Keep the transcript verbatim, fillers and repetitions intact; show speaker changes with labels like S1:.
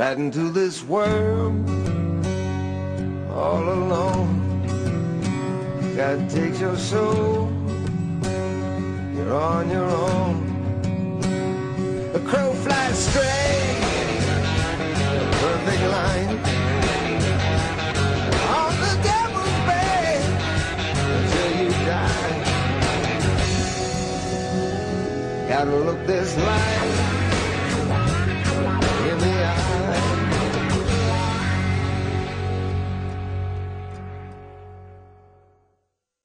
S1: right into this world all alone. God takes your soul, you're on your own. A crow flies straight, a perfect line, on the devil's bed until you die. Gotta look this life